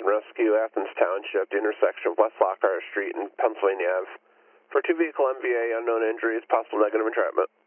and Rescue, Athens Township, the intersection of West Lockhart Street and Pennsylvania Ave. For 2 vehicle MVA, unknown injuries, possible negative entrapment.